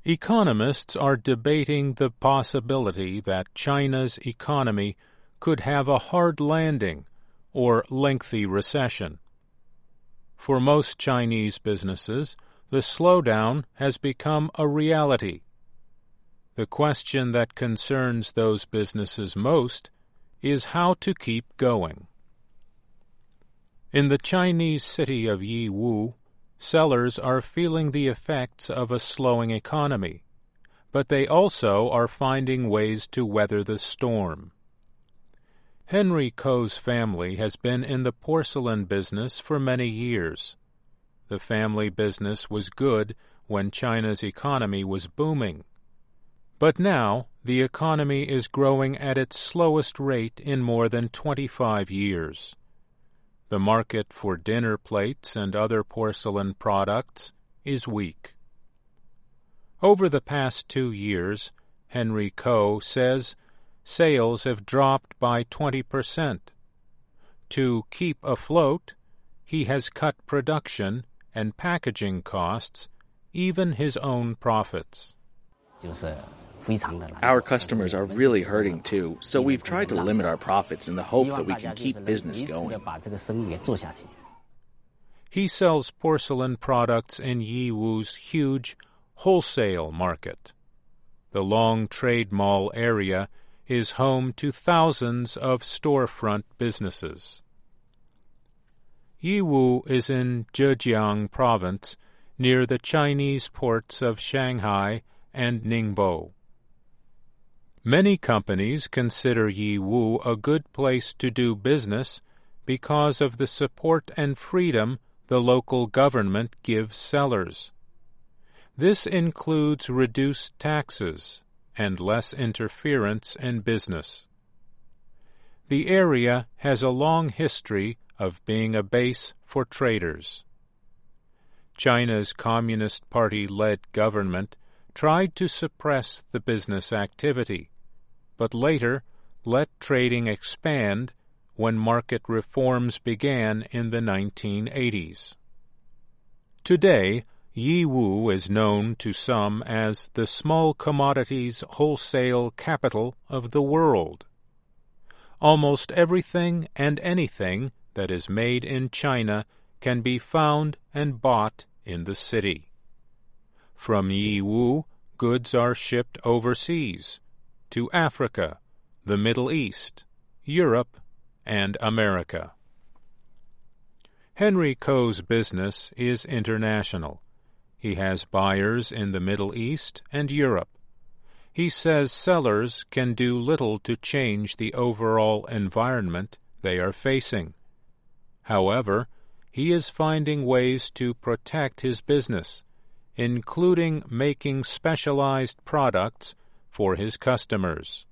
Economists are debating the possibility that China's economy could have a hard landing or lengthy recession. For most Chinese businesses, the slowdown has become a reality. The question that concerns those businesses most is how to keep going. In the Chinese city of Yiwu, sellers are feeling the effects of a slowing economy, but they also are finding ways to weather the storm. Henry Ko's family has been in the porcelain business for many years. The family business was good when China's economy was booming. But now the economy is growing at its slowest rate in more than 25 years. The market for dinner plates and other porcelain products is weak. Over the past 2 years, Henry Ko says sales have dropped by 20%. To keep afloat, he has cut production and packaging costs, even his own profits. Our customers are really hurting too, so we've tried to limit our profits in the hope that we can keep business going. He sells porcelain products in Yiwu's huge wholesale market. The Long Trade Mall area is home to thousands of storefront businesses. Yiwu is in Zhejiang Province, near the Chinese ports of Shanghai and Ningbo. Many companies consider Yiwu a good place to do business because of the support and freedom the local government gives sellers. This includes reduced taxes and less interference in business. The area has a long history of being a base for traders. China's Communist Party-led government tried to suppress the business activity, but later let trading expand when market reforms began in the 1980s. Today, Yiwu is known to some as the small commodities wholesale capital of the world. Almost everything and anything that is made in China can be found and bought in the city. From Yiwu, goods are shipped overseas, to Africa, the Middle East, Europe, and America. Henry Ko's business is international. He has buyers in the Middle East and Europe. He says sellers can do little to change the overall environment they are facing. However, he is finding ways to protect his business, including making specialized products for his customers.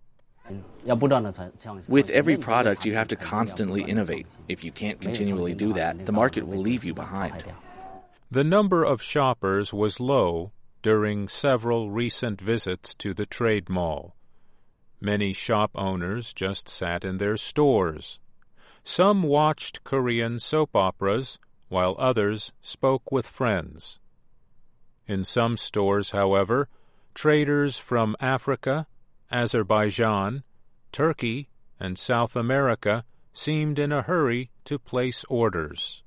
With every product, you have to constantly innovate. If you can't continually do that, the market will leave you behind. The number of shoppers was low during several recent visits to the trade mall. Many shop owners just sat in their stores. Some watched Korean soap operas, while others spoke with friends. In some stores, however, traders from Africa, Azerbaijan, Turkey, and South America seemed in a hurry to place orders.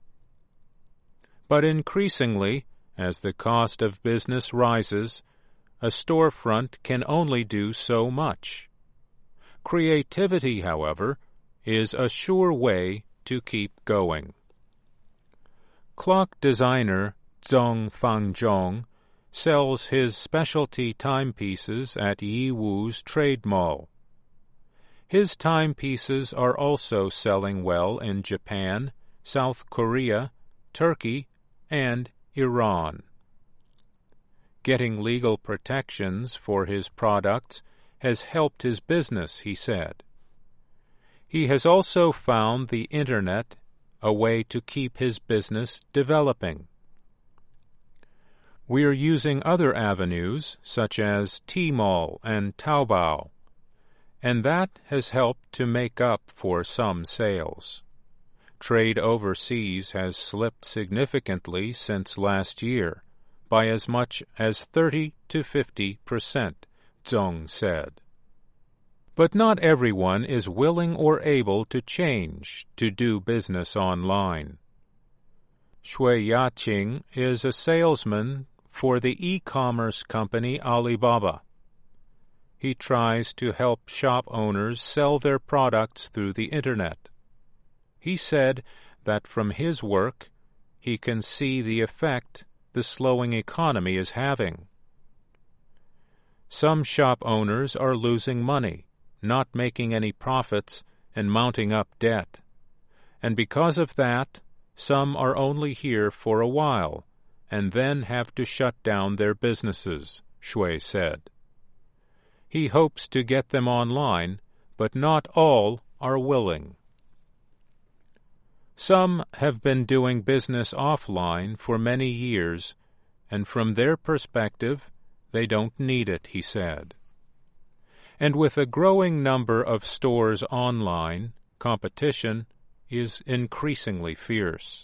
But increasingly, as the cost of business rises, a storefront can only do so much. Creativity, however, is a sure way to keep going. Clock designer Zhong Fangjong sells his specialty timepieces at Yiwu's trade mall. His timepieces are also selling well in Japan, South Korea, Turkey, and Iran. Getting legal protections for his products has helped his business, he said. He has also found the Internet a way to keep his business developing. We are using other avenues, such as Tmall and Taobao, and that has helped to make up for some sales. Trade overseas has slipped significantly since last year, by as much as 30 to 50%, Zhong said. But not everyone is willing or able to change to do business online. Shui Yaqing is a salesman for the e-commerce company Alibaba. He tries to help shop owners sell their products through the Internet. He said that from his work, he can see the effect the slowing economy is having. Some shop owners are losing money, not making any profits, and mounting up debt. And because of that, some are only here for a while, and then have to shut down their businesses, Shui said. He hopes to get them online, but not all are willing. Some have been doing business offline for many years, and from their perspective, they don't need it, he said. And with a growing number of stores online, competition is increasingly fierce.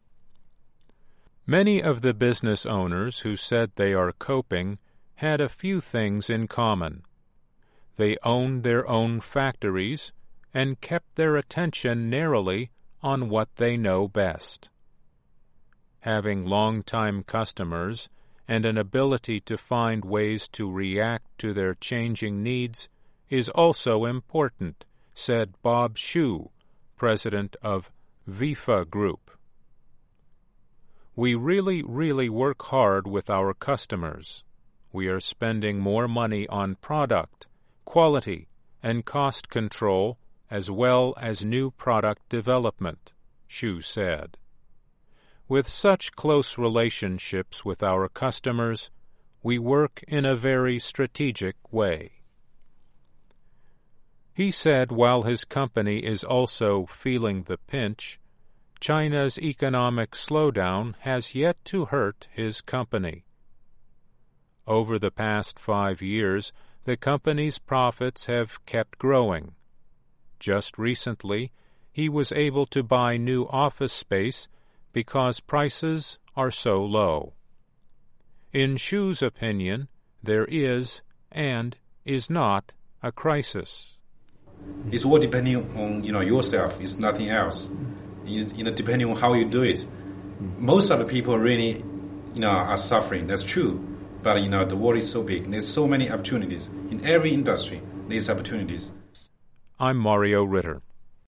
Many of the business owners who said they are coping had a few things in common. They owned their own factories and kept their attention narrowly on what they know best. Having long-time customers and an ability to find ways to react to their changing needs is also important, said Bob Xu, president of Vifa Group. We really work hard with our customers. We are spending more money on product, quality, and cost control as well as new product development, Xu said. With such close relationships with our customers, we work in a very strategic way. He said while his company is also feeling the pinch, China's economic slowdown has yet to hurt his company. Over the past 5 years, the company's profits have kept growing. Just recently, he was able to buy new office space because prices are so low. In Xu's opinion, there is and is not a crisis. It's all depending on yourself. It's nothing else. Depending on how you do it. Most of the people really are suffering. That's true. But the world is so big. There's so many opportunities in every industry. There's opportunities. I'm Mario Ritter.